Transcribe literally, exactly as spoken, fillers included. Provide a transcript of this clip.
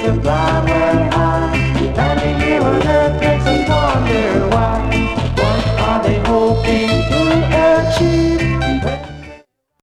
to fly way high. Standing here on earth makes us wonder why. What are they hoping to achieve?